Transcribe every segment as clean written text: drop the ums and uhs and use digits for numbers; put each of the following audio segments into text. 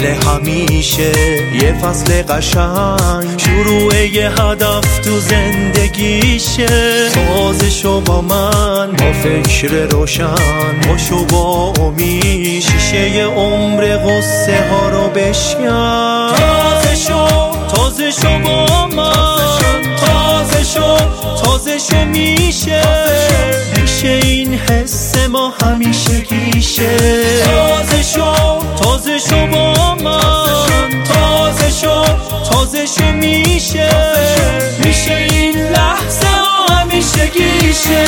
مثل همیشه یه فصل قشنگ شروع یه هدف تو زندگیشه. تازه شو با من با فکر روشن، باشو با امید شیشه ی عمر غصه ها رو بشکن. تازه شو با من، تازه شو میشه این حس ما همیشه گیشه. تازه شو با من، تازه شو میشه این لحظه ما همیشه گیشه.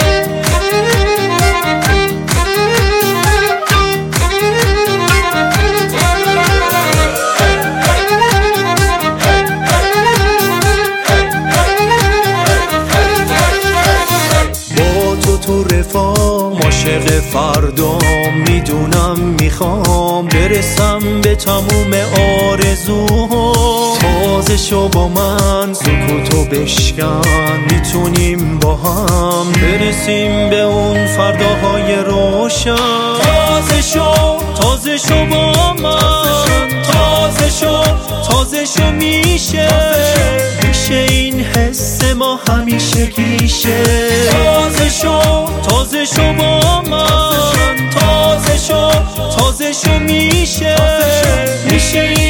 تو رفاق عاشق فردا میدونم، میخوام برسم به تموم آرزوها. تازه شو با من، سکوتو بشکن، میتونیم با هم برسیم به اون فرداهای روشن. تازه شو با من، تازه شو میشه این حس ما همیشه گیشه. تازه شو با من، تازه شو میشه